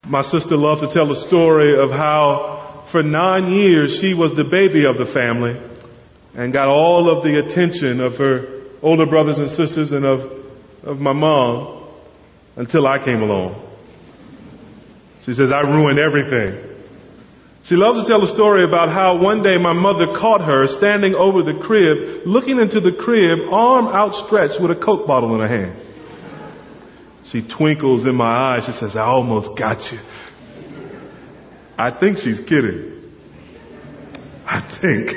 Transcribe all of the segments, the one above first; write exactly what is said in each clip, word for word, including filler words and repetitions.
My sister loves to tell the story of how for nine years she was the baby of the family and got all of the attention of her older brothers and sisters and of, of my mom until I came along. She says, I ruined everything. She loves to tell a story about how one day my mother caught her standing over the crib, looking into the crib, arm outstretched with a Coke bottle in her hand. She twinkles in my eyes. She says, I almost got you. I think she's kidding. I think.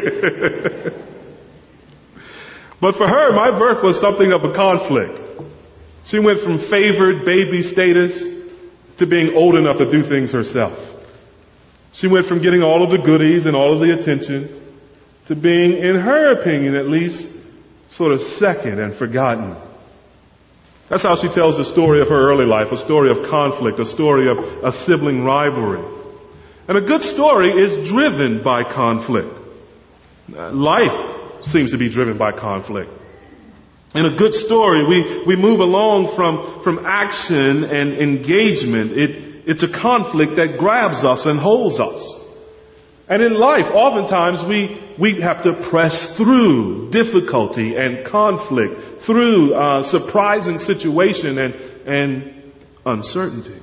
But for her, my birth was something of a conflict. She went from favored baby status to being old enough to do things herself. She went from getting all of the goodies and all of the attention to being, in her opinion at least, sort of second and forgotten. That's how she tells the story of her early life, a story of conflict, a story of a sibling rivalry. And a good story is driven by conflict. Life seems to be driven by conflict. In a good story, we, we move along from, from action and engagement. It, it's a conflict that grabs us and holds us. And in life, oftentimes we, we have to press through difficulty and conflict, through uh, surprising situation and, and uncertainty.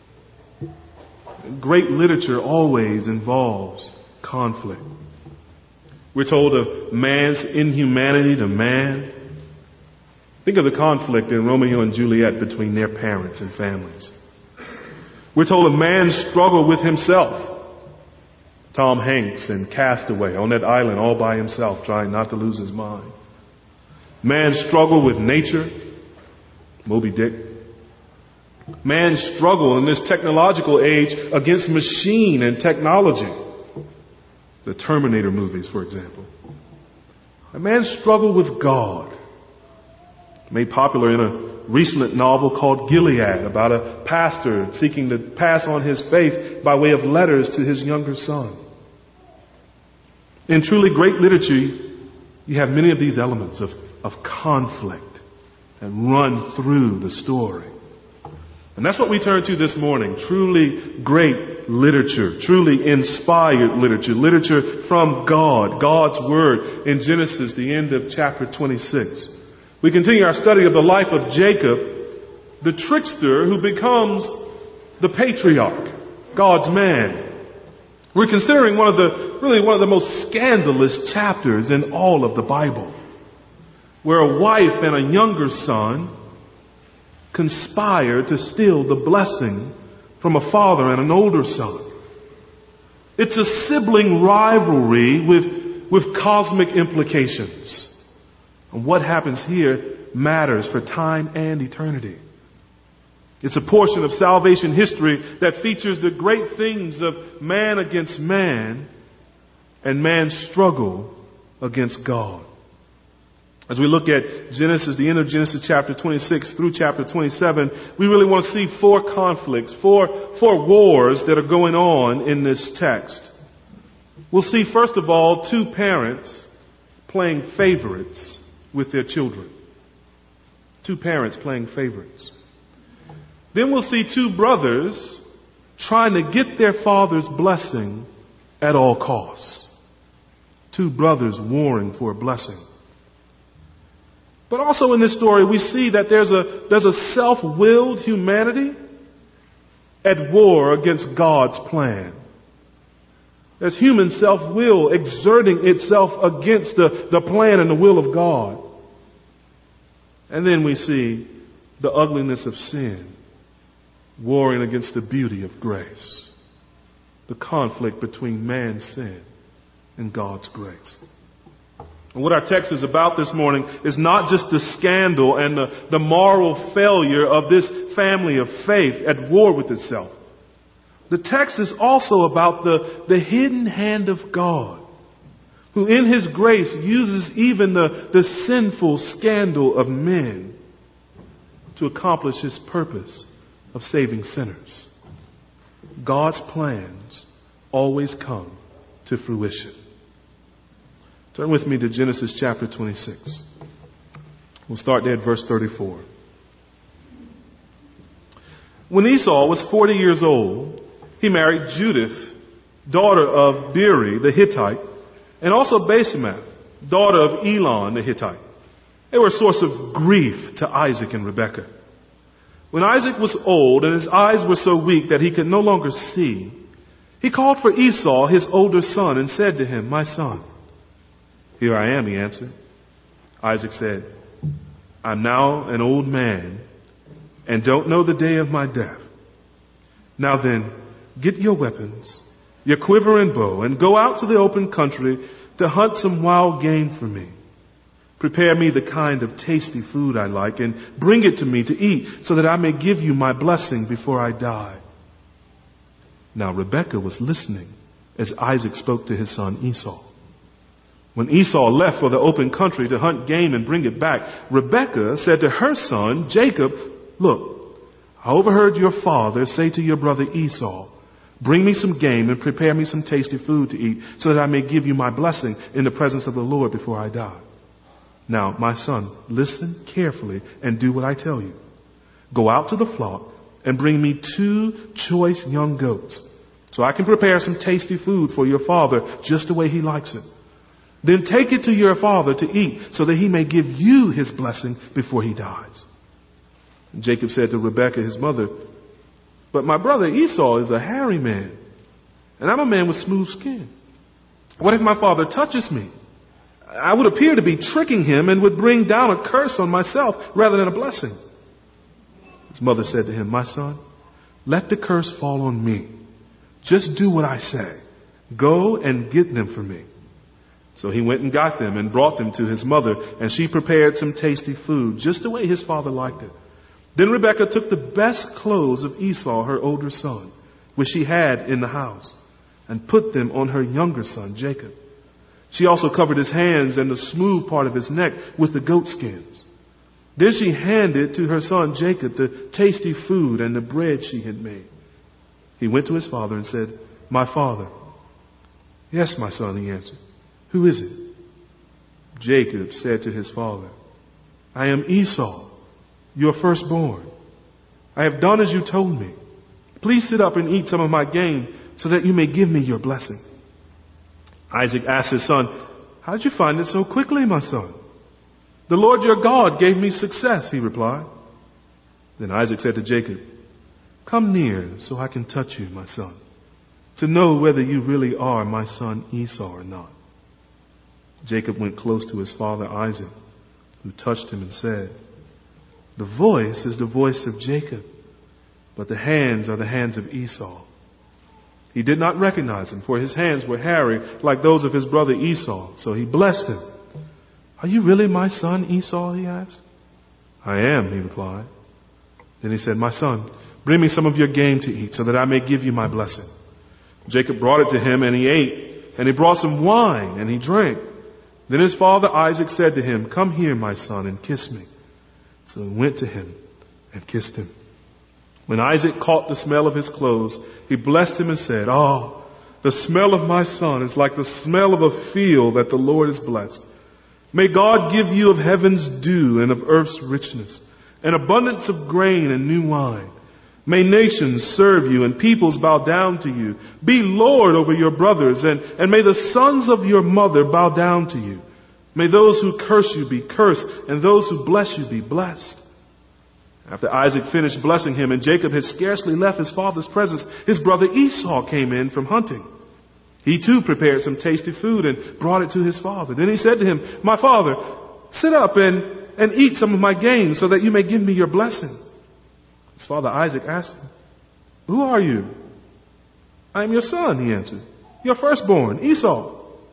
Great literature always involves conflict. We're told of man's inhumanity to man. Think of the conflict in Romeo and Juliet between their parents and families. We're told of man's struggle with himself. Tom Hanks in Castaway on that island all by himself trying not to lose his mind. Man's struggle with nature. Moby Dick. Man's struggle in this technological age against machine and technology. The Terminator movies, for example. A man's struggle with God. Made popular in a recent novel called Gilead, about a pastor seeking to pass on his faith by way of letters to his younger son. In truly great literature, you have many of these elements of, of conflict that run through the story. And that's what we turn to this morning. Truly great literature, truly inspired literature, literature from God, God's Word in Genesis, the end of chapter twenty-six. We continue our study of the life of Jacob, the trickster who becomes the patriarch, God's man. We're considering one of the, really one of the most scandalous chapters in all of the Bible, where a wife and a younger son conspire to steal the blessing from a father and an older son. It's a sibling rivalry with, with cosmic implications. And what happens here matters for time and eternity. It's a portion of salvation history that features the great themes of man against man and man's struggle against God. As we look at Genesis, the end of Genesis chapter twenty-six through chapter twenty-seven, we really want to see four conflicts, four, four wars that are going on in this text. We'll see, first of all, two parents playing favorites with their children. Two parents playing favorites. Then we'll see two brothers trying to get their father's blessing at all costs. Two brothers warring for a blessing. But also in this story, we see that there's a, there's a self-willed humanity at war against God's plan. There's human self-will exerting itself against the, the plan and the will of God. And then we see the ugliness of sin warring against the beauty of grace. The conflict between man's sin and God's grace. And what our text is about this morning is not just the scandal and the, the moral failure of this family of faith at war with itself. The text is also about the, the hidden hand of God, who in His grace uses even the, the sinful scandal of men to accomplish His purpose of saving sinners. God's plans always come to fruition. Turn with me to Genesis chapter twenty-six. We'll start there at verse thirty-four. When Esau was forty years old, he married Judith, daughter of Beeri the Hittite, and also Basemath, daughter of Elon the Hittite. They were a source of grief to Isaac and Rebekah. When Isaac was old and his eyes were so weak that he could no longer see, he called for Esau, his older son, and said to him, "My son." "Here I am," he answered. Isaac said, "I'm now an old man and don't know the day of my death. Now then, get your weapons, your quiver and bow, and go out to the open country to hunt some wild game for me. Prepare me the kind of tasty food I like and bring it to me to eat so that I may give you my blessing before I die." Now Rebekah was listening as Isaac spoke to his son Esau. When Esau left for the open country to hunt game and bring it back, Rebekah said to her son Jacob, "Look, I overheard your father say to your brother Esau, 'Bring me some game and prepare me some tasty food to eat so that I may give you my blessing in the presence of the Lord before I die.' Now, my son, listen carefully and do what I tell you. Go out to the flock and bring me two choice young goats so I can prepare some tasty food for your father just the way he likes it. Then take it to your father to eat so that he may give you his blessing before he dies." And Jacob said to Rebekah, his mother, "But my brother Esau is a hairy man, and I'm a man with smooth skin. What if my father touches me? I would appear to be tricking him and would bring down a curse on myself rather than a blessing." His mother said to him, "My son, let the curse fall on me. Just do what I say. Go and get them for me." So he went and got them and brought them to his mother, and she prepared some tasty food, just the way his father liked it. Then Rebekah took the best clothes of Esau, her older son, which she had in the house, and put them on her younger son, Jacob. She also covered his hands and the smooth part of his neck with the goat skins. Then she handed to her son Jacob the tasty food and the bread she had made. He went to his father and said, "My father." "Yes, my son," he answered. "Who is it?" Jacob said to his father, "I am Esau, your firstborn. I have done as you told me. Please sit up and eat some of my game so that you may give me your blessing." Isaac asked his son, "How did you find it so quickly, my son?" "The Lord your God gave me success," he replied. Then Isaac said to Jacob, "Come near so I can touch you, my son, to know whether you really are my son Esau or not." Jacob went close to his father Isaac, who touched him and said, "The voice is the voice of Jacob, but the hands are the hands of Esau." He did not recognize him, for his hands were hairy like those of his brother Esau, so he blessed him. "Are you really my son Esau?" he asked. "I am," he replied. Then he said, "My son, bring me some of your game to eat so that I may give you my blessing." Jacob brought it to him and he ate, and he brought some wine and he drank. Then his father Isaac said to him, "Come here, my son, and kiss me." So he went to him and kissed him. When Isaac caught the smell of his clothes, he blessed him and said, "Oh, the smell of my son is like the smell of a field that the Lord has blessed. May God give you of heaven's dew and of earth's richness, an abundance of grain and new wine. May nations serve you and peoples bow down to you. Be Lord over your brothers, and, and may the sons of your mother bow down to you. May those who curse you be cursed, and those who bless you be blessed." After Isaac finished blessing him, and Jacob had scarcely left his father's presence, his brother Esau came in from hunting. He too prepared some tasty food and brought it to his father. Then he said to him, "My father, sit up and, and eat some of my game so that you may give me your blessing." His father Isaac asked him, "Who are you?" "I am your son," he answered, "your firstborn, Esau."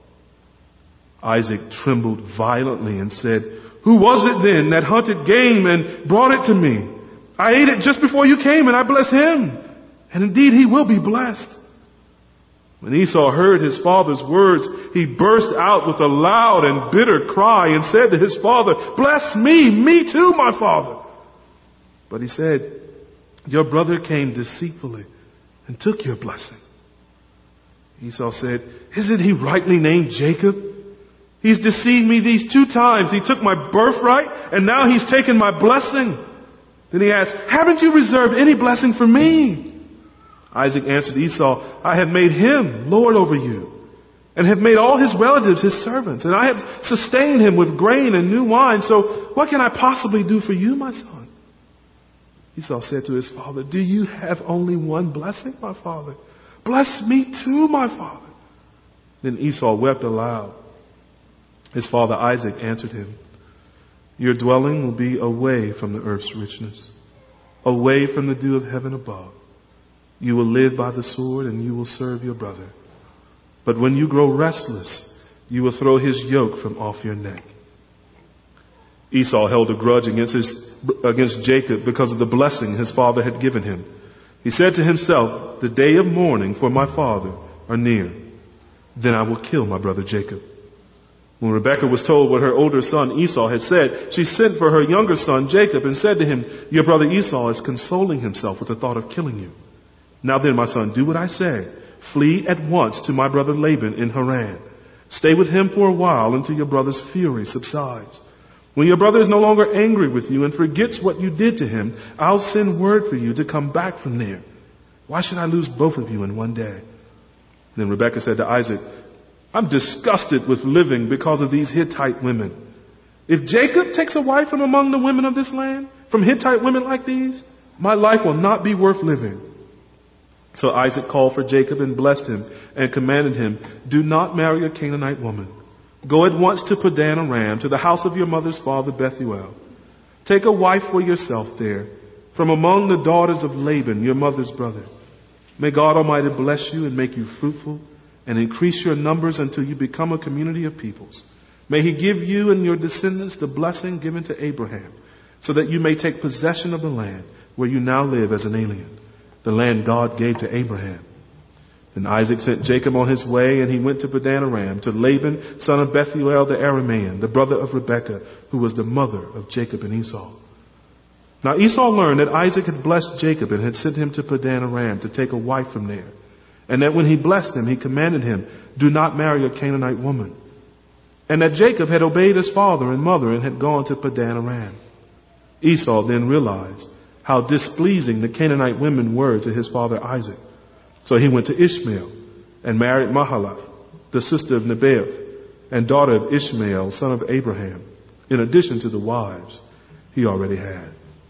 Isaac trembled violently and said, "Who was it then that hunted game and brought it to me? I ate it just before you came and I blessed him. And indeed he will be blessed." When Esau heard his father's words, he burst out with a loud and bitter cry and said to his father, "Bless me, me too, my father." But he said, "Your brother came deceitfully and took your blessing." Esau said, "Isn't he rightly named Jacob? He's deceived me these two times. He took my birthright and now he's taken my blessing." Then he asked, haven't you reserved any blessing for me? Isaac answered Esau, I have made him Lord over you, and have made all his relatives his servants, and I have sustained him with grain and new wine, so what can I possibly do for you, my son? Esau said to his father, do you have only one blessing, my father? Bless me too, my father. Then Esau wept aloud. His father Isaac answered him, your dwelling will be away from the earth's richness, away from the dew of heaven above. You will live by the sword, and you will serve your brother. But when you grow restless, you will throw his yoke from off your neck. Esau held a grudge against, his, against Jacob because of the blessing his father had given him. He said to himself, the day of mourning for my father are near. Then I will kill my brother Jacob. When Rebekah was told what her older son Esau had said, she sent for her younger son Jacob and said to him, your brother Esau is consoling himself with the thought of killing you. Now then, my son, do what I say. Flee at once to my brother Laban in Haran. Stay with him for a while until your brother's fury subsides. When your brother is no longer angry with you and forgets what you did to him, I'll send word for you to come back from there. Why should I lose both of you in one day? Then Rebekah said to Isaac, I'm disgusted with living because of these Hittite women. If Jacob takes a wife from among the women of this land, from Hittite women like these, my life will not be worth living. So Isaac called for Jacob and blessed him and commanded him, do not marry a Canaanite woman. Go at once to Padan Aram, to the house of your mother's father Bethuel. Take a wife for yourself there, from among the daughters of Laban, your mother's brother. May God Almighty bless you and make you fruitful, and increase your numbers until you become a community of peoples. May he give you and your descendants the blessing given to Abraham, so that you may take possession of the land where you now live as an alien, the land God gave to Abraham. Then Isaac sent Jacob on his way, and he went to Padan Aram, to Laban, son of Bethuel the Aramean, the brother of Rebekah, who was the mother of Jacob and Esau. Now Esau learned that Isaac had blessed Jacob and had sent him to Padan Aram to take a wife from there. And that when he blessed him, he commanded him, do not marry a Canaanite woman. And that Jacob had obeyed his father and mother and had gone to Padan Aram. Esau then realized how displeasing the Canaanite women were to his father Isaac. So he went to Ishmael and married Mahalath, the sister of Nebaioth, and daughter of Ishmael, son of Abraham, in addition to the wives he already had.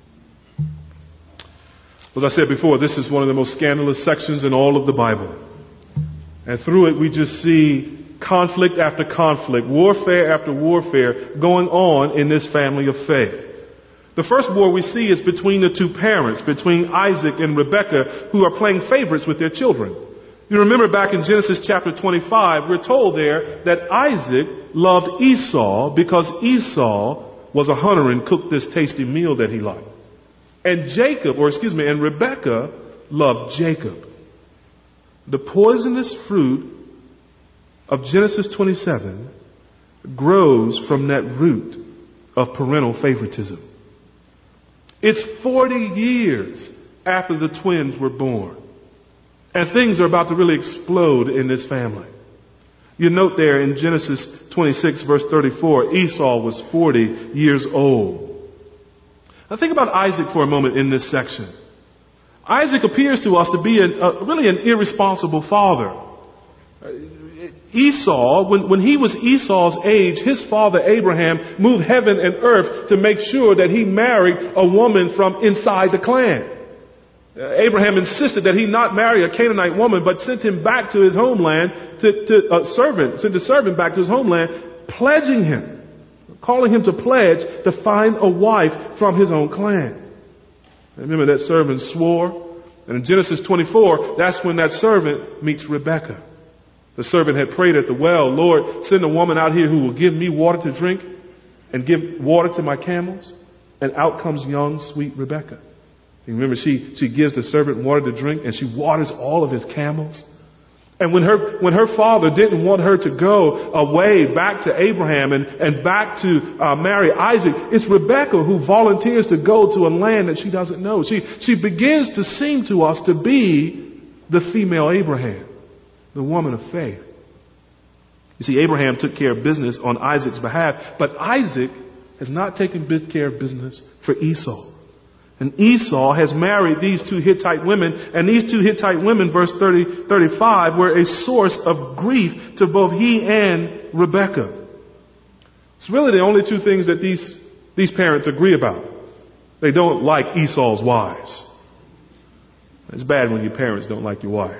As I said before, this is one of the most scandalous sections in all of the Bible. And through it we just see conflict after conflict, warfare after warfare going on in this family of faith. The first war we see is between the two parents, between Isaac and Rebekah, who are playing favorites with their children. You remember back in Genesis chapter twenty-five, we're told there that Isaac loved Esau because Esau was a hunter and cooked this tasty meal that he liked. And Jacob, or excuse me, and Rebekah loved Jacob. The poisonous fruit of Genesis twenty-seven grows from that root of parental favoritism. It's forty years after the twins were born. And things are about to really explode in this family. You note there in Genesis twenty-six verse thirty-four, Esau was forty years old. Now think about Isaac for a moment in this section. Isaac appears to us to be an, uh, really an irresponsible father. Esau, when, when he was Esau's age, his father Abraham moved heaven and earth to make sure that he married a woman from inside the clan. Uh, Abraham insisted that he not marry a Canaanite woman, but sent him back to his homeland, to, to a servant, sent a servant back to his homeland, pledging him, calling him to pledge to find a wife from his own clan. Remember that servant swore, and in Genesis twenty-four, that's when that servant meets Rebekah. The servant had prayed at the well, Lord, send a woman out here who will give me water to drink and give water to my camels. And out comes young, sweet Rebekah. You remember, she, she gives the servant water to drink and she waters all of his camels. And when her, when her father didn't want her to go away back to Abraham and, and back to uh, marry Isaac, it's Rebekah who volunteers to go to a land that she doesn't know. She, she begins to seem to us to be the female Abraham, the woman of faith. You see, Abraham took care of business on Isaac's behalf, but Isaac has not taken care of business for Esau. And Esau has married these two Hittite women, and these two Hittite women, verse thirty, thirty-five, were a source of grief to both he and Rebekah. It's really the only two things that these, these parents agree about. They don't like Esau's wives. It's bad when your parents don't like your wife.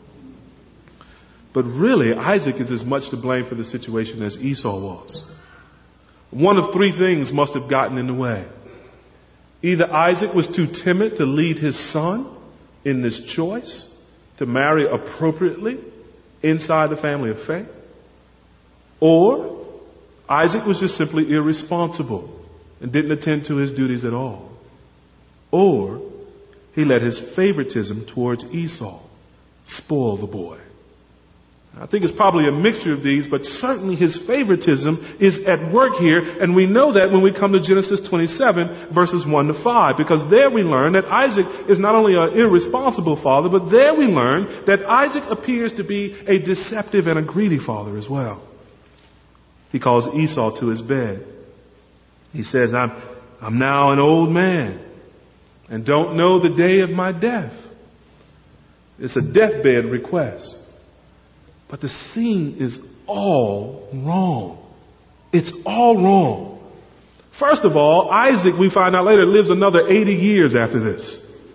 But really, Isaac is as much to blame for the situation as Esau was. One of three things must have gotten in the way. Either Isaac was too timid to lead his son in this choice to marry appropriately inside the family of faith, or Isaac was just simply irresponsible and didn't attend to his duties at all, or he let his favoritism towards Esau spoil the boy. I think it's probably a mixture of these, but certainly his favoritism is at work here, and we know that when we come to Genesis twenty-seven, verses one to five, because there we learn that Isaac is not only an irresponsible father, but there we learn that Isaac appears to be a deceptive and a greedy father as well. He calls Esau to his bed. He says, I'm, I'm now an old man and don't know the day of my death. It's a deathbed request. But the scene is all wrong. It's all wrong. First of all, Isaac, we find out later, lives another eighty years after this.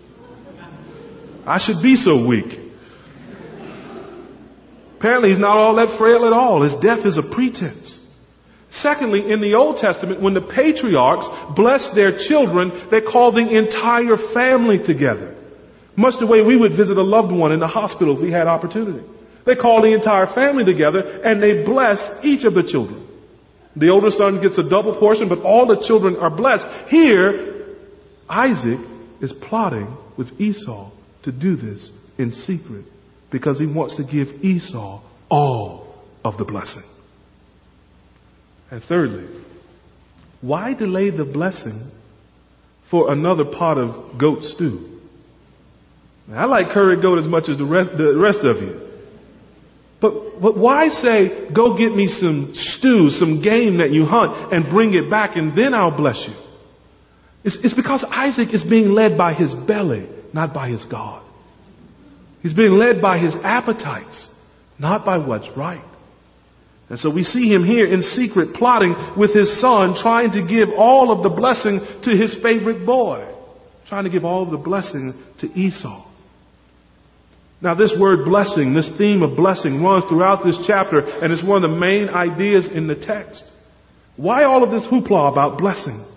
I should be so weak. Apparently he's not all that frail at all. His death is a pretense. Secondly, in the Old Testament, when the patriarchs blessed their children, they called the entire family together. Much the way we would visit a loved one in the hospital if we had opportunity. They call the entire family together and they bless each of the children. The older son gets a double portion, but all the children are blessed. Here, Isaac is plotting with Esau to do this in secret because he wants to give Esau all of the blessing. And thirdly, why delay the blessing for another pot of goat stew? Now, I like curry goat as much as the rest, the rest of you. But, but why say, go get me some stew, some game that you hunt, and bring it back, and then I'll bless you? It's, it's because Isaac is being led by his belly, not by his God. He's being led by his appetites, not by what's right. And so we see him here in secret plotting with his son, trying to give all of the blessing to his favorite boy, trying to give all of the blessing to Esau. Now, this word blessing, this theme of blessing runs throughout this chapter, and it's one of the main ideas in the text. Why all of this hoopla about blessing?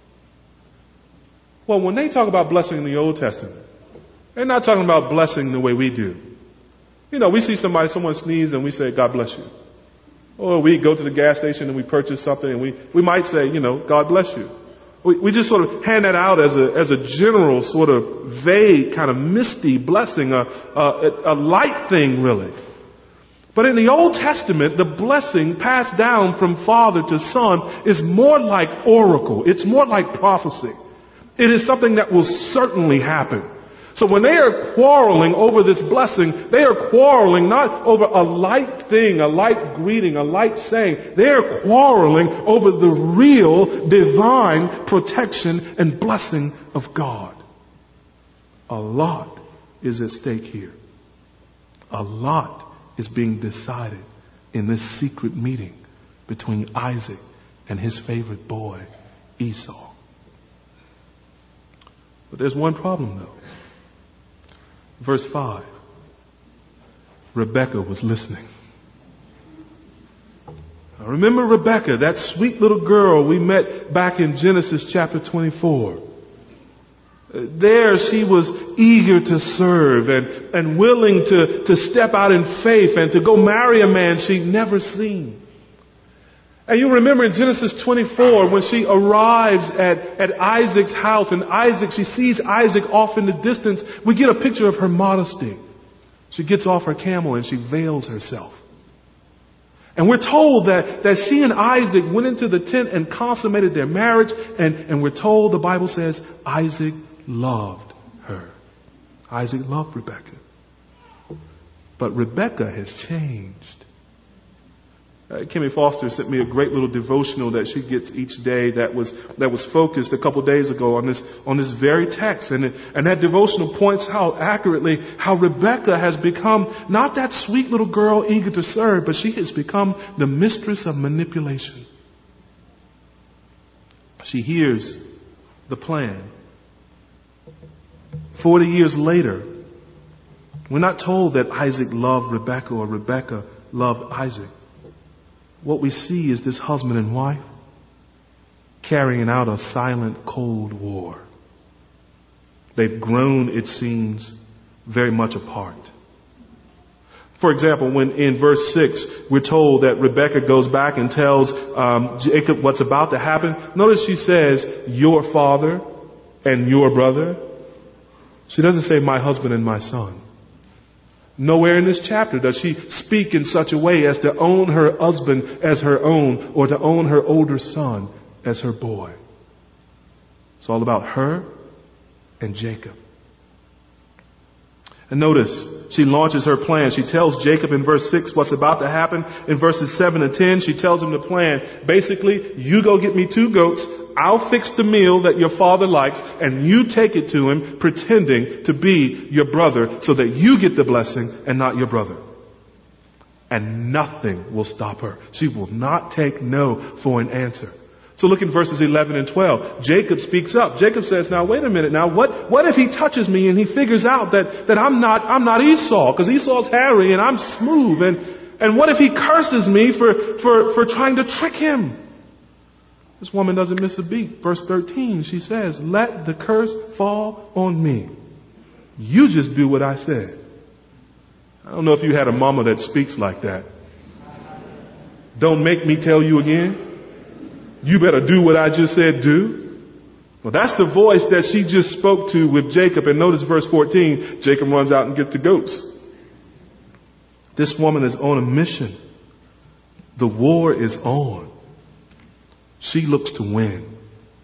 Well, when they talk about blessing in the Old Testament, they're not talking about blessing the way we do. You know, we see somebody, someone sneeze, and we say, God bless you. Or we go to the gas station and we purchase something, and we, we might say, you know, God bless you. We, we just sort of hand that out as a, as a general sort of vague, kind of misty blessing, a, a, a light thing really. But in the Old Testament, the blessing passed down from father to son is more like oracle. It's more like prophecy. It is something that will certainly happen. So when they are quarreling over this blessing, they are quarreling not over a light thing, a light greeting, a light saying. They are quarreling over the real divine protection and blessing of God. A lot is at stake here. A lot is being decided in this secret meeting between Isaac and his favorite boy, Esau. But there's one problem though. Verse five. Rebekah was listening. Now remember Rebekah, that sweet little girl we met back in Genesis chapter twenty-four. There she was eager to serve and, and willing to, to step out in faith and to go marry a man she'd never seen. And you remember in Genesis twenty-four when she arrives at, at Isaac's house and Isaac, she sees Isaac off in the distance. We get a picture of her modesty. She gets off her camel and she veils herself. And we're told that, that she and Isaac went into the tent and consummated their marriage. And, and we're told, the Bible says, Isaac loved her. Isaac loved Rebekah. But Rebekah has changed. Uh, Kimmy Foster sent me a great little devotional that she gets each day that was that was focused a couple days ago on this on this very text, and it, and that devotional points out accurately how Rebecca has become not that sweet little girl eager to serve, but she has become the mistress of manipulation. She hears the plan. Forty years later, we're not told that Isaac loved Rebecca or Rebecca loved Isaac. What we see is this husband and wife carrying out a silent, cold war. They've grown, it seems, very much apart. For example, when in verse six, we're told that Rebecca goes back and tells um, Jacob what's about to happen. Notice she says, your father and your brother. She doesn't say my husband and my son. Nowhere in this chapter does she speak in such a way as to own her husband as her own or to own her older son as her boy. It's all about her and Jacob. And notice, she launches her plan. She tells Jacob in verse six what's about to happen. In verses seven and ten, she tells him the plan. Basically, you go get me two goats. I'll fix the meal that your father likes, and you take it to him pretending to be your brother so that you get the blessing and not your brother. And nothing will stop her. She will not take no for an answer. So look in verses eleven and twelve. Jacob speaks up. Jacob says, now wait a minute now. What, what if he touches me and he figures out that, that I'm not, I'm not Esau, because Esau's hairy and I'm smooth. And, and what if he curses me for, for, for trying to trick him? This woman doesn't miss a beat. Verse thirteen, she says, let the curse fall on me. You just do what I said. I don't know if you had a mama that speaks like that. Don't make me tell you again. You better do what I just said do. Well, that's the voice that she just spoke to with Jacob. And notice verse fourteen, Jacob runs out and gets the goats. This woman is on a mission. The war is on. She looks to win.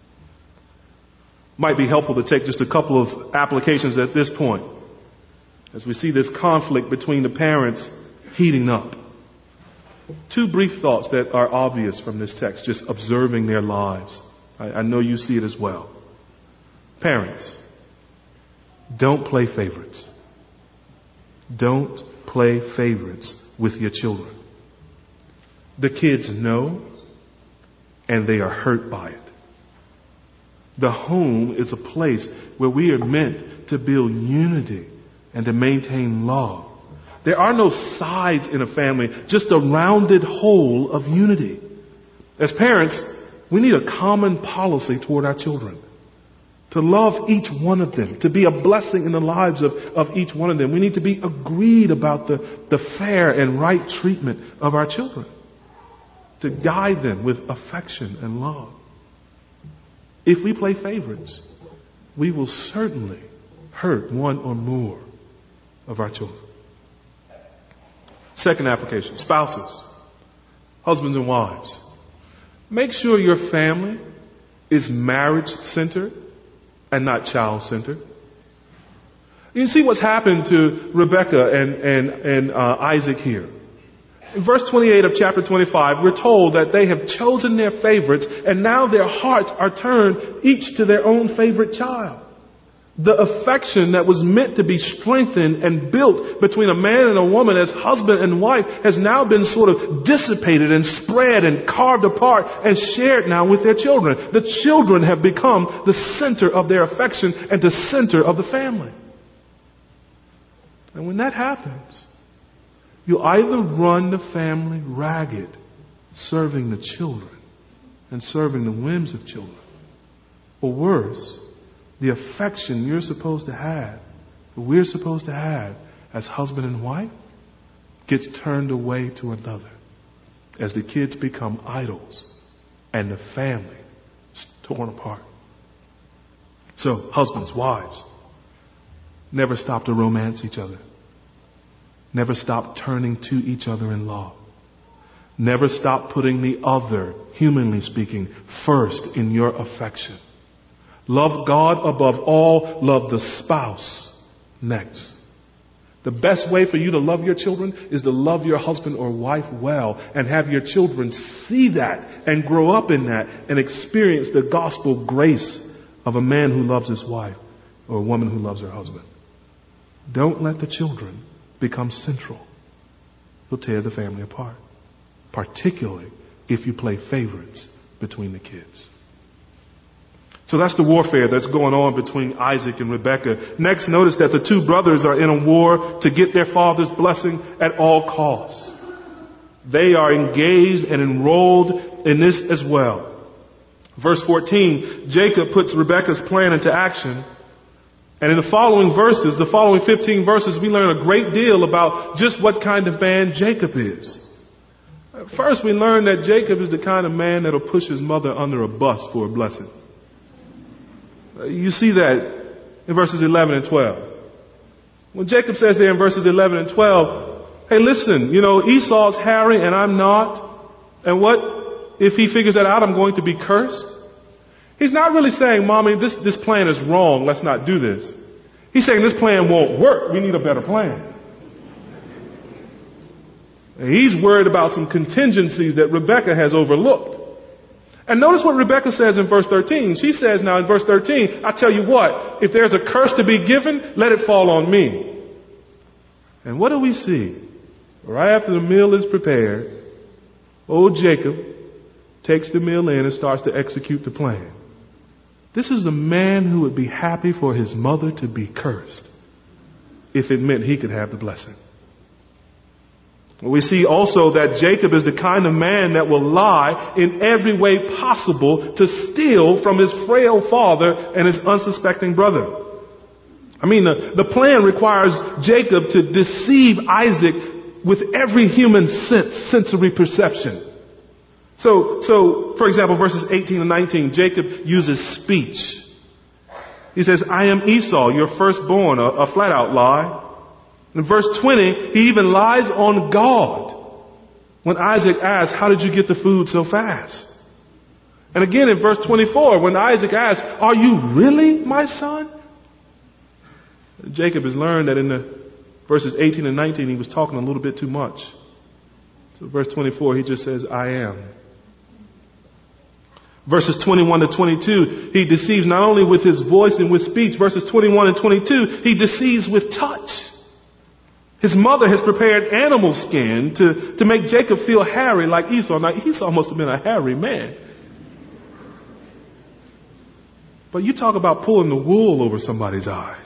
Might be helpful to take just a couple of applications at this point, as we see this conflict between the parents heating up. Two brief thoughts that are obvious from this text, just observing their lives. I, I know you see it as well. Parents, don't play favorites. Don't play favorites with your children. The kids know, and they are hurt by it. The home is a place where we are meant to build unity and to maintain love. There are no sides in a family, just a rounded whole of unity. As parents, we need a common policy toward our children. To love each one of them, to be a blessing in the lives of, of each one of them. We need to be agreed about the, the fair and right treatment of our children. To guide them with affection and love. If we play favorites, we will certainly hurt one or more of our children. Second application, spouses, husbands and wives. Make sure your family is marriage-centered and not child-centered. You see what's happened to Rebecca and, and, and uh, Isaac here. In verse twenty-eight of chapter twenty-five, we're told that they have chosen their favorites, and now their hearts are turned each to their own favorite child. The affection that was meant to be strengthened and built between a man and a woman as husband and wife has now been sort of dissipated and spread and carved apart and shared now with their children. The children have become the center of their affection and the center of the family. And when that happens, you either run the family ragged, serving the children and serving the whims of children, or worse, the affection you're supposed to have, that we're supposed to have as husband and wife, gets turned away to another as the kids become idols and the family is torn apart. So, husbands, wives, never stop to romance each other. Never stop turning to each other in love. Never stop putting the other, humanly speaking, first in your affection. Love God above all. Love the spouse next. The best way for you to love your children is to love your husband or wife well and have your children see that and grow up in that and experience the gospel grace of a man who loves his wife or a woman who loves her husband. Don't let the children become central. You'll tear the family apart, particularly if you play favorites between the kids. So that's the warfare that's going on between Isaac and Rebekah. Next, notice that the two brothers are in a war to get their father's blessing at all costs. They are engaged and enrolled in this as well. Verse fourteen, Jacob puts Rebekah's plan into action. And in the following verses, the following fifteen verses, we learn a great deal about just what kind of man Jacob is. First, we learn that Jacob is the kind of man that'll push his mother under a bus for a blessing. You see that in verses eleven and twelve. When Jacob says there in verses eleven and twelve, hey, listen, you know, Esau's hairy and I'm not. And what if he figures that out? I'm going to be cursed. He's not really saying, Mommy, this, this plan is wrong. Let's not do this. He's saying this plan won't work. We need a better plan. And he's worried about some contingencies that Rebekah has overlooked. And notice what Rebekah says in verse thirteen. She says now in verse thirteen, I tell you what, if there's a curse to be given, let it fall on me. And what do we see? Right after the meal is prepared, old Jacob takes the meal in and starts to execute the plan. This is a man who would be happy for his mother to be cursed if it meant he could have the blessing. We see also that Jacob is the kind of man that will lie in every way possible to steal from his frail father and his unsuspecting brother. I mean, the, the plan requires Jacob to deceive Isaac with every human sense, sensory perception. So, so, for example, verses eighteen and nineteen, Jacob uses speech. He says, I am Esau, your firstborn, a, a flat out lie. In verse twenty, he even lies on God when Isaac asks, how did you get the food so fast? And again in verse twenty-four, when Isaac asks, are you really my son? Jacob has learned that in the verses eighteen and nineteen, he was talking a little bit too much. So verse twenty-four, he just says, I am. Verses twenty-one to twenty-two, he deceives not only with his voice and with speech. Verses twenty-one and twenty-two, he deceives with touch. His mother has prepared animal skin to, to make Jacob feel hairy like Esau. Now, Esau must have been a hairy man. But you talk about pulling the wool over somebody's eyes.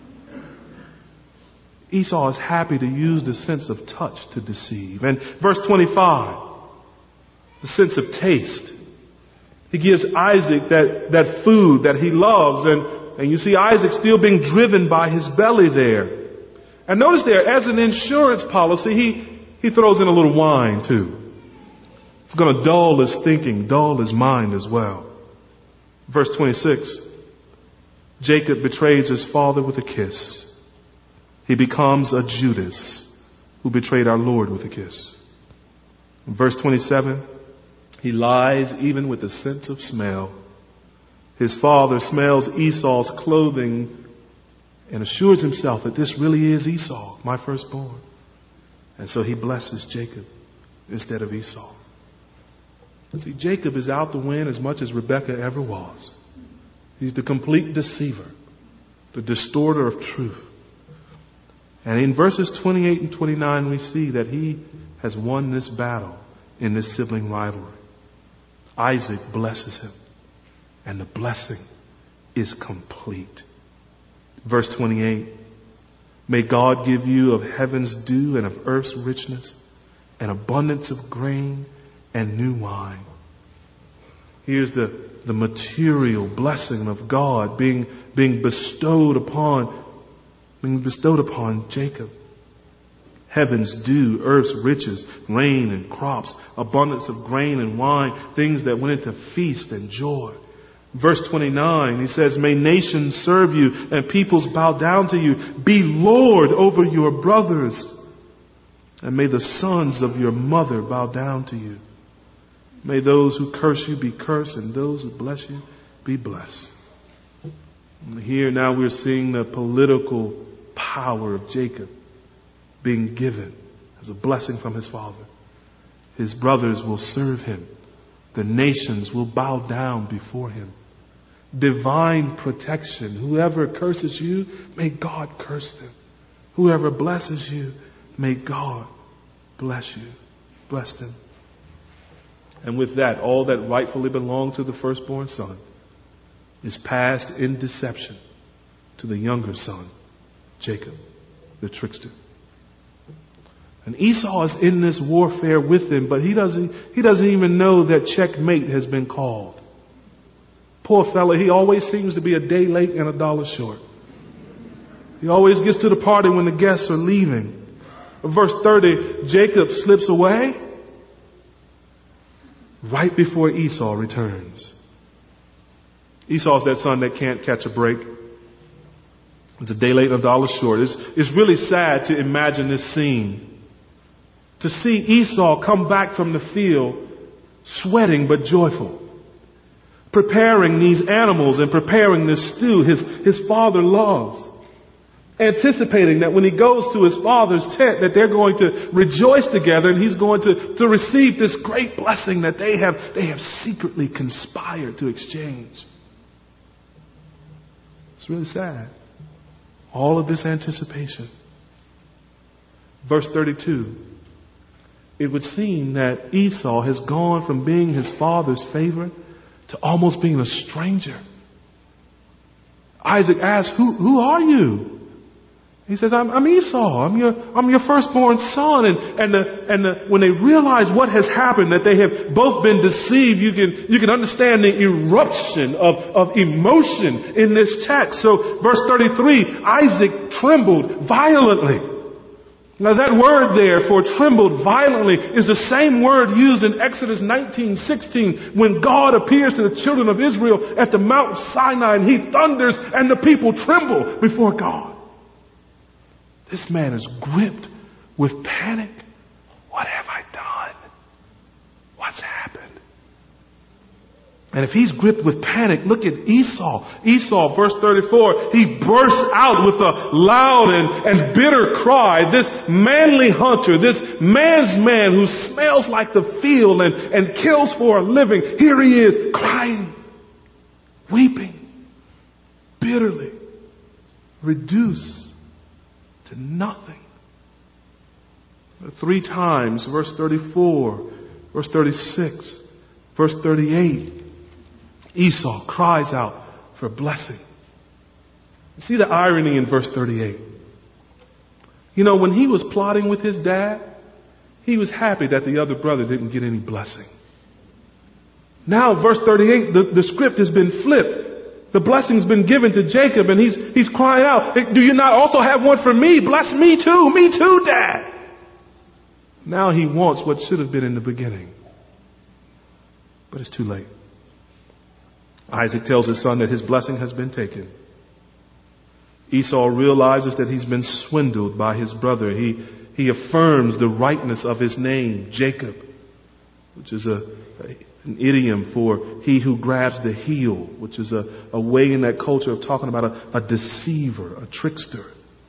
Esau is happy to use the sense of touch to deceive. And verse twenty-five, the sense of taste. He gives Isaac that, that food that he loves. And, and you see Isaac still being driven by his belly there. And notice there, as an insurance policy, he, he throws in a little wine too. It's going to dull his thinking, dull his mind as well. Verse twenty-six, Jacob betrays his father with a kiss. He becomes a Judas who betrayed our Lord with a kiss. In verse twenty-seven, he lies even with a sense of smell. His father smells Esau's clothing and assures himself that this really is Esau, my firstborn. And so he blesses Jacob instead of Esau. See, Jacob is out to win as much as Rebekah ever was. He's the complete deceiver, the distorter of truth. And in verses twenty-eight and twenty-nine, we see that he has won this battle in this sibling rivalry. Isaac blesses him, and the blessing is complete. Verse twenty-eight, may God give you of heaven's dew and of earth's richness, an abundance of grain and new wine. Here's the, the material blessing of God being, being bestowed upon, being bestowed upon Jacob. Heaven's dew, earth's riches, rain and crops, abundance of grain and wine, things that went into feast and joy. Verse twenty-nine, he says, may nations serve you and peoples bow down to you. Be Lord over your brothers. And may the sons of your mother bow down to you. May those who curse you be cursed and those who bless you be blessed. And here now we're seeing the political power of Jacob being given as a blessing from his father. His brothers will serve him. The nations will bow down before him. Divine protection. Whoever curses you, may God curse them. Whoever blesses you, may God bless you. Bless them. And with that, all that rightfully belonged to the firstborn son is passed in deception to the younger son, Jacob, the trickster. And Esau is in this warfare with him, but he doesn't, he doesn't even know that checkmate has been called. Poor fella, he always seems to be a day late and a dollar short. He always gets to the party when the guests are leaving. Verse thirty, Jacob slips away right before Esau returns. Esau's that son that can't catch a break. It's a day late and a dollar short. It's, it's really sad to imagine this scene. To see Esau come back from the field sweating but joyful. Preparing these animals and preparing this stew his, his father loves. Anticipating that when he goes to his father's tent that they're going to rejoice together and he's going to, to receive this great blessing that they have, they have secretly conspired to exchange. It's really sad. All of this anticipation. Verse thirty-two. It would seem that Esau has gone from being his father's favorite to almost being a stranger. Isaac asks, who, who are you? He says, I'm, I'm Esau. I'm your, I'm your firstborn son. And, and, the, and the, when they realize what has happened, that they have both been deceived, you can, you can understand the eruption of, of emotion in this text. So verse thirty-three, Isaac trembled violently. Now that word there for trembled violently is the same word used in Exodus nineteen sixteen when God appears to the children of Israel at the Mount Sinai and he thunders and the people tremble before God. This man is gripped with panic. What have I done? What's happened? And if he's gripped with panic, look at Esau. Esau, verse thirty-four, he bursts out with a loud and, and bitter cry. This manly hunter, this man's man who smells like the field and, and kills for a living. Here he is crying, weeping, bitterly, reduced to nothing. Three times, verse thirty-four, verse thirty-six, verse thirty-eight. Esau cries out for blessing. You see the irony in verse thirty-eight. You know, when he was plotting with his dad, he was happy that the other brother didn't get any blessing. Now, verse thirty-eight, the, the script has been flipped. The blessing's been given to Jacob and he's, he's crying out, do you not also have one for me? Bless me too. Me too, Dad. Now he wants what should have been in the beginning. But it's too late. Isaac tells his son that his blessing has been taken. Esau realizes that he's been swindled by his brother. He, he affirms the rightness of his name, Jacob, which is a, an idiom for he who grabs the heel, which is a, a way in that culture of talking about a, a deceiver, a trickster.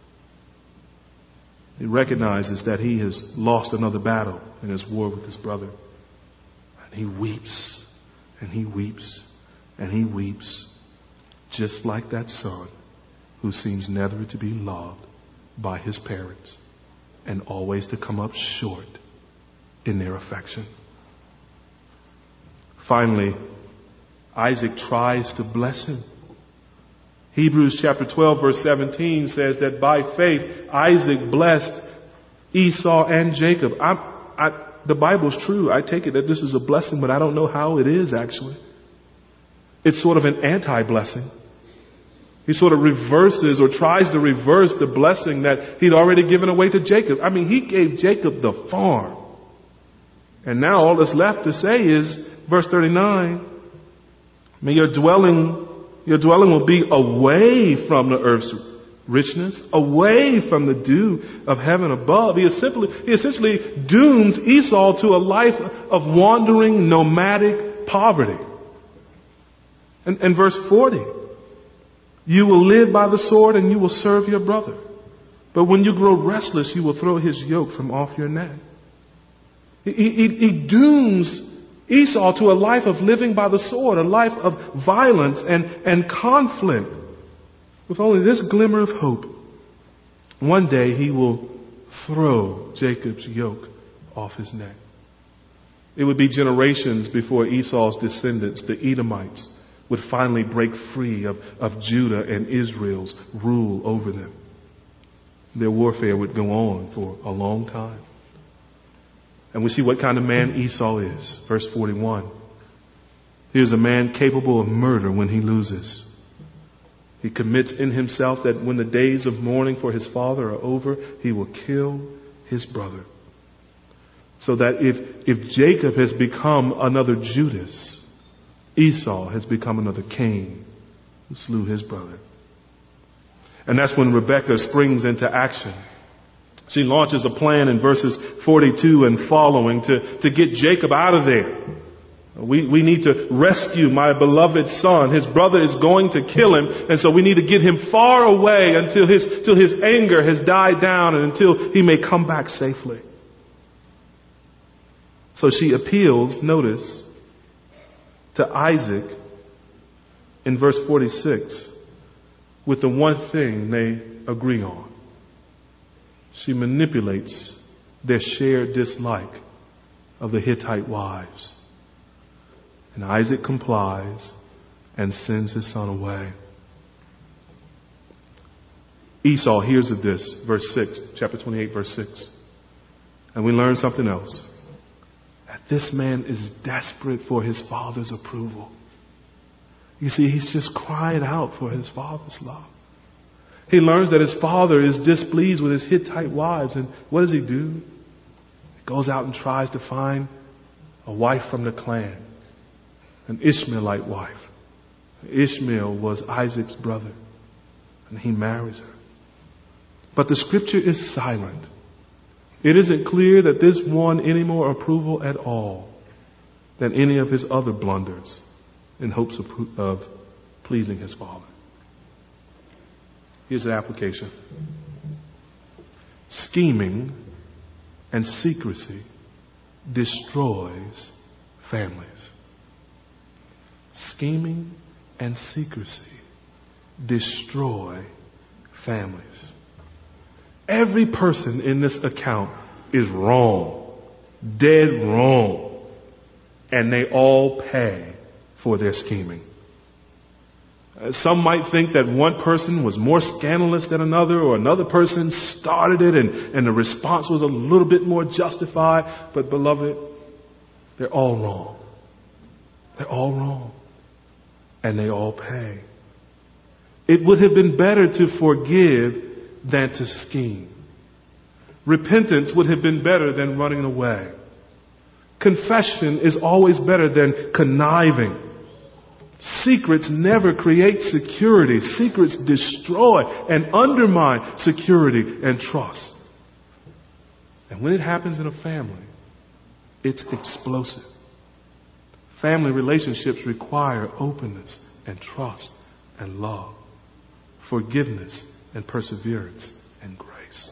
He recognizes that he has lost another battle in his war with his brother. And he weeps, and he weeps. And he weeps just like that son who seems never to be loved by his parents and always to come up short in their affection. Finally, Isaac tries to bless him. Hebrews chapter twelve verse seventeen says that by faith Isaac blessed Esau and Jacob. I, I, the Bible's true. I take it that this is a blessing, but I don't know how it is actually. It's sort of an anti-blessing. He sort of reverses or tries to reverse the blessing that he'd already given away to Jacob. I mean, he gave Jacob the farm. And now all that's left to say is, verse thirty-nine, may your dwelling, your dwelling will be away from the earth's richness, away from the dew of heaven above. He essentially, he essentially dooms Esau to a life of wandering, nomadic poverty. And, and verse forty, you will live by the sword and you will serve your brother. But when you grow restless, you will throw his yoke from off your neck. He, he, he dooms Esau to a life of living by the sword, a life of violence and, and conflict, with only this glimmer of hope. One day he will throw Jacob's yoke off his neck. It would be generations before Esau's descendants, the Edomites, would finally break free of, of Judah and Israel's rule over them. Their warfare would go on for a long time. And we see what kind of man Esau is. Verse forty-one. Here's a man capable of murder when he loses. He commits in himself that when the days of mourning for his father are over, he will kill his brother. So that if, if Jacob has become another Judas, Esau has become another Cain who slew his brother. And that's when Rebekah springs into action. She launches a plan in verses forty-two and following to, to get Jacob out of there. We, we need to rescue my beloved son. His brother is going to kill him, and so we need to get him far away until his, till his anger has died down and until he may come back safely. So she appeals, notice, to Isaac in verse forty-six with the one thing they agree on. She manipulates their shared dislike of the Hittite wives. And Isaac complies and sends his son away. Esau hears of this, verse six, chapter twenty-eight, verse six. And we learn something else. That this man is desperate for his father's approval. You see, he's just crying out for his father's love. He learns that his father is displeased with his Hittite wives. And what does he do? He goes out and tries to find a wife from the clan, an Ishmaelite wife. Ishmael was Isaac's brother, and he marries her. But the scripture is silent. It isn't clear that this won any more approval at all than any of his other blunders in hopes of, of pleasing his father. Here's the application. Scheming and secrecy destroys families. Scheming and secrecy destroy families. Every person in this account is wrong, dead wrong, and they all pay for their scheming. Uh, some might think that one person was more scandalous than another, or another person started it and, and the response was a little bit more justified. But beloved, they're all wrong. They're all wrong. And they all pay. It would have been better to forgive than to scheme. Repentance would have been better than running away. Confession is always better than conniving. Secrets never create security. Secrets destroy and undermine security and trust. And when it happens in a family, it's explosive. Family relationships require openness and trust and love, forgiveness and perseverance and grace.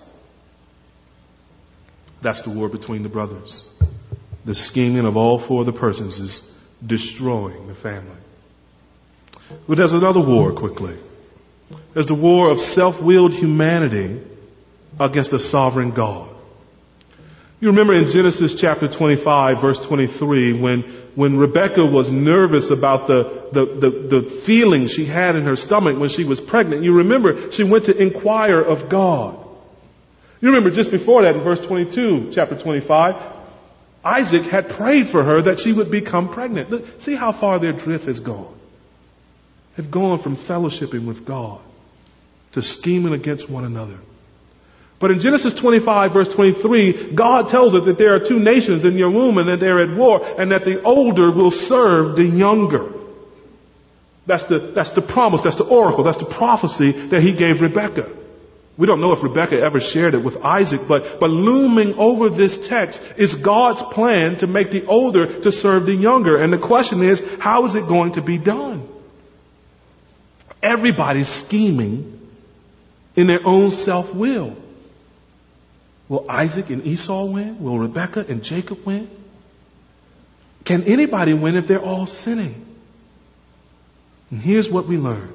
That's the war between the brothers. The scheming of all four of the persons is destroying the family. But there's another war quickly. There's the war of self-willed humanity against a sovereign God. You remember in Genesis chapter twenty-five, verse twenty-three, when, when Rebekah was nervous about the, the, the, the feeling she had in her stomach when she was pregnant. You remember she went to inquire of God. You remember just before that in verse twenty-two, chapter twenty-five, Isaac had prayed for her that she would become pregnant. Look, see how far their drift has gone. They've gone from fellowshipping with God to scheming against one another. But in Genesis twenty-five, verse twenty-three, God tells us that there are two nations in your womb and that they're at war and that the older will serve the younger. That's the, that's the promise, that's the oracle, that's the prophecy that he gave Rebekah. We don't know if Rebekah ever shared it with Isaac, but, but looming over this text is God's plan to make the older to serve the younger. And the question is, how is it going to be done? Everybody's scheming in their own self-will. Will Isaac and Esau win? Will Rebekah and Jacob win? Can anybody win if they're all sinning? And here's what we learn.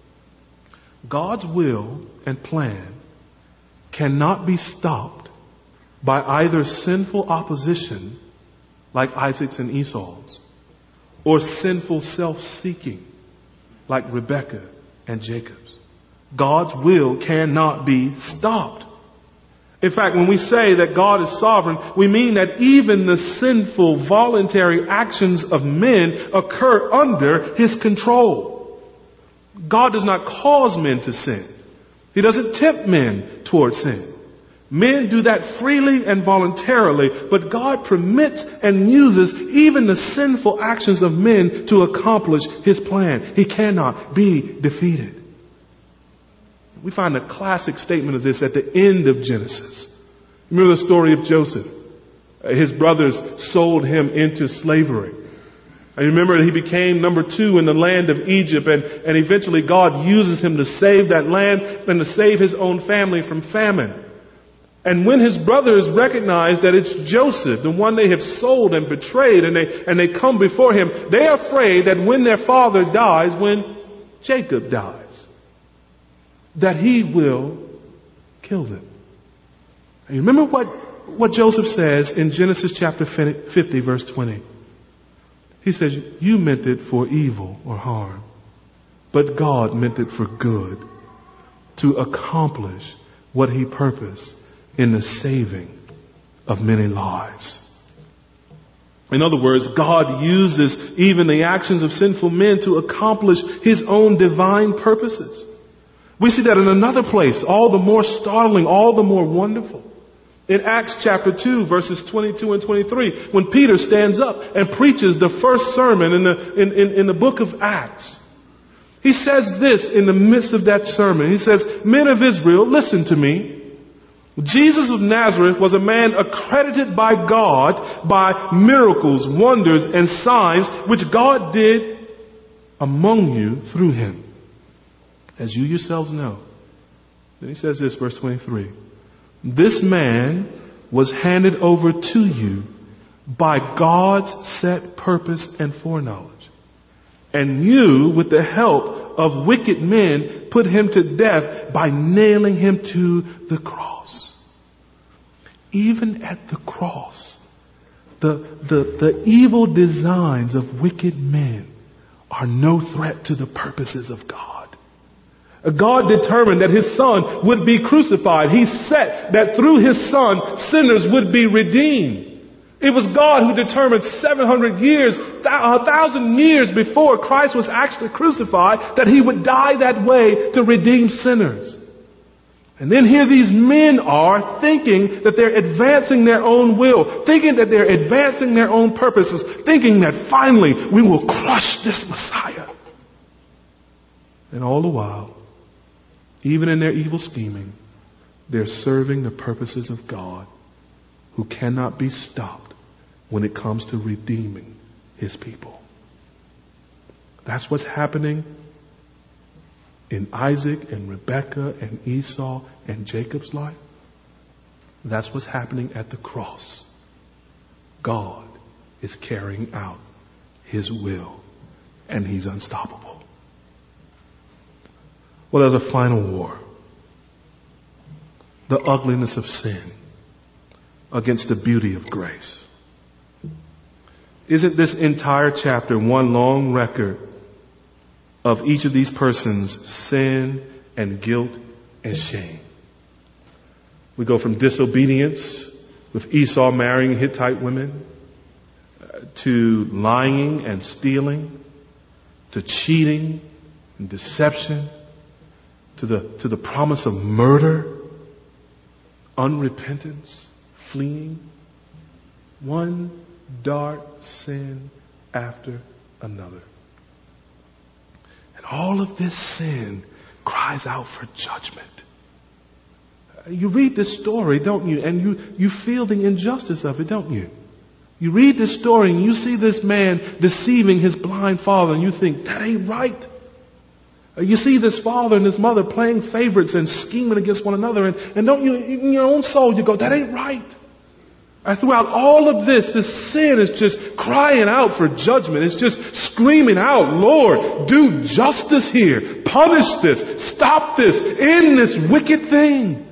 God's will and plan cannot be stopped by either sinful opposition, like Isaac's and Esau's, or sinful self-seeking, like Rebekah and Jacob's. God's will cannot be stopped. In fact, when we say that God is sovereign, we mean that even the sinful, voluntary actions of men occur under His control. God does not cause men to sin. He doesn't tempt men toward sin. Men do that freely and voluntarily, but God permits and uses even the sinful actions of men to accomplish His plan. He cannot be defeated. We find a classic statement of this at the end of Genesis. Remember the story of Joseph? His brothers sold him into slavery. And remember that he became number two in the land of Egypt, and, and eventually God uses him to save that land and to save his own family from famine. And when his brothers recognize that it's Joseph, the one they have sold and betrayed, and they, and they come before him, they are afraid that when their father dies, when Jacob dies, that he will kill them. And you remember what, what Joseph says in Genesis chapter fifty, verse twenty. He says, you meant it for evil or harm, but God meant it for good, to accomplish what He purposed in the saving of many lives. In other words, God uses even the actions of sinful men to accomplish His own divine purposes. We see that in another place, all the more startling, all the more wonderful. In Acts chapter two, verses twenty-two and twenty-three, when Peter stands up and preaches the first sermon in the, in, in, in the book of Acts. He says this in the midst of that sermon. He says, men of Israel, listen to me. Jesus of Nazareth was a man accredited by God by miracles, wonders, and signs which God did among you through Him, as you yourselves know. Then he says this, verse twenty-three. This man was handed over to you by God's set purpose and foreknowledge. And you, with the help of wicked men, put him to death by nailing him to the cross. Even at the cross, the, the, the evil designs of wicked men are no threat to the purposes of God. God determined that His Son would be crucified. He set that through His Son, sinners would be redeemed. It was God who determined seven hundred years, a thousand years before Christ was actually crucified, that He would die that way to redeem sinners. And then here these men are thinking that they're advancing their own will, thinking that they're advancing their own purposes, thinking that finally we will crush this Messiah. And all the while, even in their evil scheming, they're serving the purposes of God, who cannot be stopped when it comes to redeeming His people. That's what's happening in Isaac and Rebekah and Esau and Jacob's life. That's what's happening at the cross. God is carrying out His will, and He's unstoppable. Well, there's a final war. The ugliness of sin against the beauty of grace. Isn't this entire chapter one long record of each of these persons' sin and guilt and shame? We go from disobedience with Esau marrying Hittite women, uh, to lying and stealing, to cheating and deception, to the, to the promise of murder, unrepentance, fleeing. One dark sin after another. And all of this sin cries out for judgment. You read this story, don't you? And you, you feel the injustice of it, don't you? You read this story and you see this man deceiving his blind father and you think, that ain't right. You see this father and this mother playing favorites and scheming against one another. And, and don't you, in your own soul, you go, that ain't right. And throughout all of this, this sin is just crying out for judgment. It's just screaming out, Lord, do justice here. Punish this. Stop this. End this wicked thing.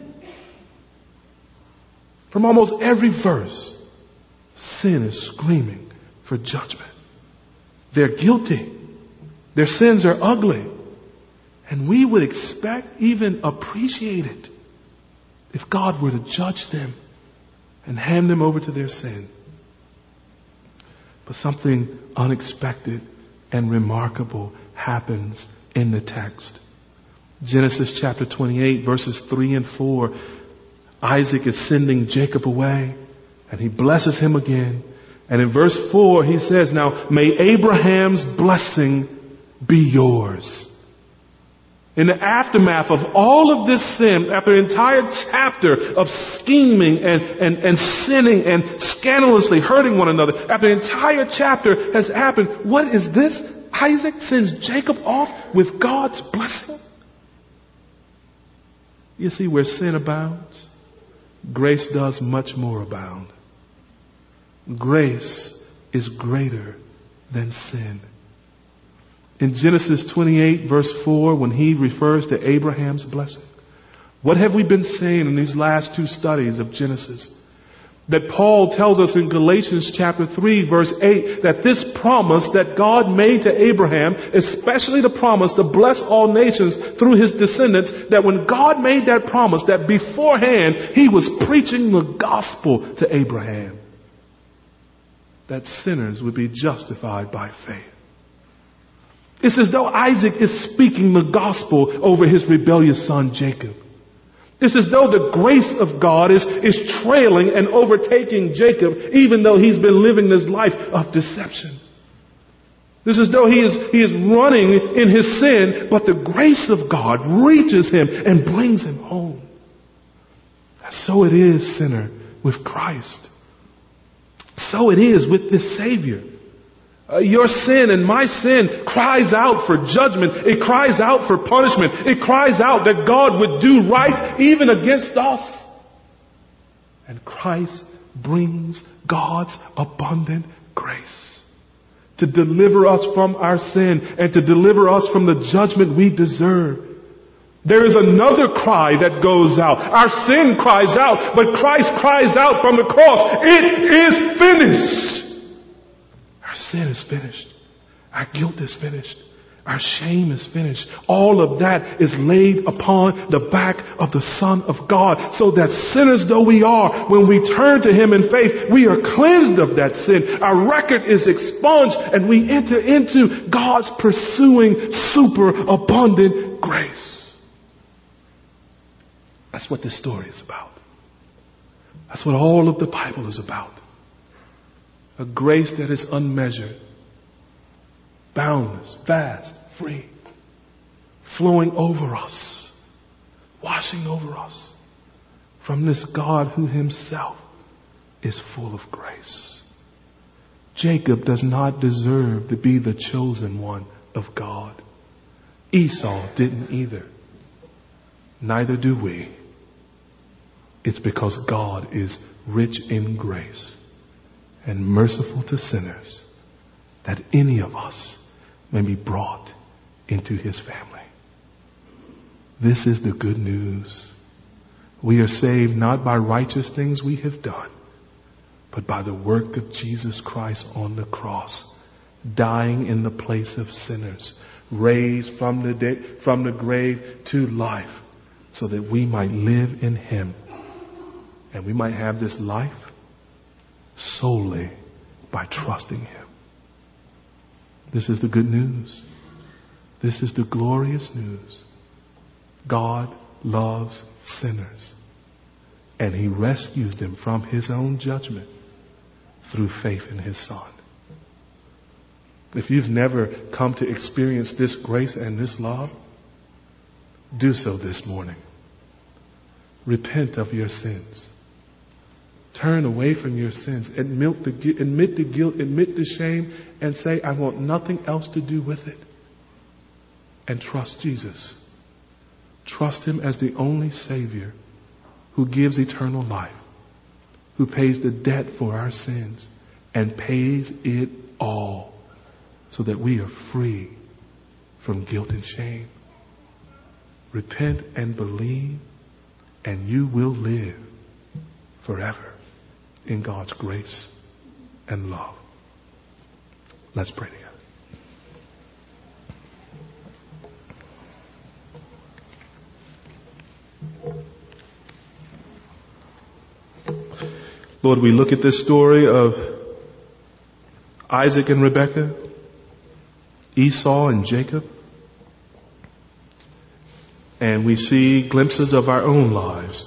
From almost every verse, sin is screaming for judgment. They're guilty. Their sins are ugly. And we would expect, even appreciate it, if God were to judge them and hand them over to their sin. But something unexpected and remarkable happens in the text. Genesis chapter twenty-eight, verses three and four. Isaac is sending Jacob away, and he blesses him again. And in verse four, he says, now may Abraham's blessing be yours. In the aftermath of all of this sin, after an entire chapter of scheming and, and, and sinning and scandalously hurting one another, after an entire chapter has happened, what is this? Isaac sends Jacob off with God's blessing. You see, where sin abounds, grace does much more abound. Grace is greater than sin. In Genesis twenty-eight, verse four, when he refers to Abraham's blessing, what have we been saying in these last two studies of Genesis? That Paul tells us in Galatians chapter three, verse eight, that this promise that God made to Abraham, especially the promise to bless all nations through his descendants, that when God made that promise, that beforehand he was preaching the gospel to Abraham, that sinners would be justified by faith. It's as though Isaac is speaking the gospel over his rebellious son Jacob. It's as though the grace of God is, is trailing and overtaking Jacob, even though he's been living this life of deception. It's as though he is, he is running in his sin, but the grace of God reaches him and brings him home. And so it is, sinner, with Christ. So it is with this Savior. Uh, your sin and my sin cries out for judgment. It cries out for punishment. It cries out that God would do right even against us. And Christ brings God's abundant grace to deliver us from our sin and to deliver us from the judgment we deserve. There is another cry that goes out. Our sin cries out, but Christ cries out from the cross, it is finished. Our sin is finished. Our guilt is finished. Our shame is finished. All of that is laid upon the back of the Son of God, so that sinners though we are, when we turn to Him in faith, we are cleansed of that sin. Our record is expunged and we enter into God's pursuing super abundant grace. That's what this story is about. That's what all of the Bible is about. A grace that is unmeasured, boundless, vast, free, flowing over us, washing over us from this God who Himself is full of grace. Jacob does not deserve to be the chosen one of God. Esau didn't either. Neither do we. It's because God is rich in grace and merciful to sinners, that any of us may be brought into His family. This is the good news. We are saved not by righteous things we have done, but by the work of Jesus Christ on the cross, dying in the place of sinners, raised from the de- from the grave to life, so that we might live in Him, and we might have this life solely by trusting Him. This is the good news. This is the glorious news. God loves sinners, and He rescues them from His own judgment through faith in His Son. If you've never come to experience this grace and this love, do so this morning. Repent of your sins. Turn away from your sins. Admit the, admit the guilt, admit the shame, and say, I want nothing else to do with it. and trust Jesus. Trust him as the only Savior who gives eternal life, who pays the debt for our sins and pays it all so that we are free from guilt and shame. Repent and believe, and you will live forever in God's grace and love. Let's pray together. Lord, we look at this story of Isaac and Rebekah, Esau and Jacob, and we see glimpses of our own lives.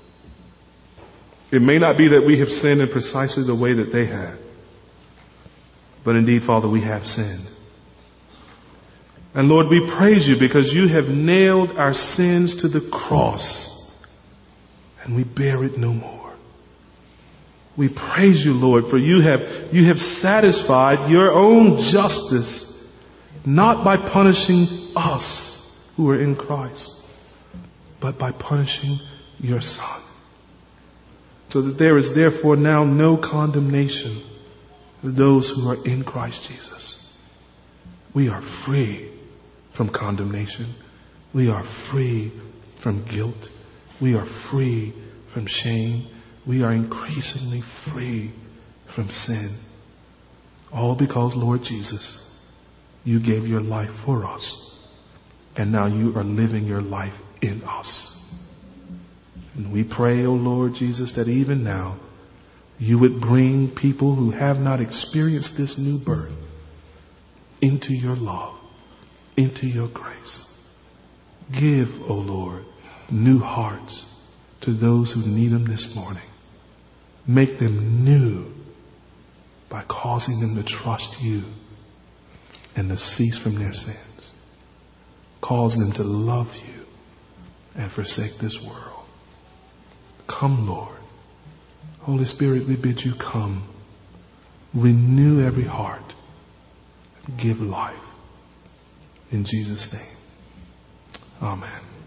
It may not be that we have sinned in precisely the way that they had, but indeed, Father, we have sinned. And Lord, we praise you because you have nailed our sins to the cross, and we bear it no more. We praise you, Lord, for you have, you have satisfied your own justice, not by punishing us who are in Christ, but by punishing your Son. So that there is therefore now no condemnation for those who are in Christ Jesus. We are free from condemnation. We are free from guilt. We are free from shame. We are increasingly free from sin. All because, Lord Jesus, you gave your life for us. And now you are living your life in us. And we pray, O Lord Jesus, that even now you would bring people who have not experienced this new birth into your love, into your grace. Give, O Lord, new hearts to those who need them this morning. Make them new by causing them to trust you and to cease from their sins. Cause them to love you and forsake this world. Come, Lord. Holy Spirit, we bid you come. Renew every heart. Give life. In Jesus' name. Amen.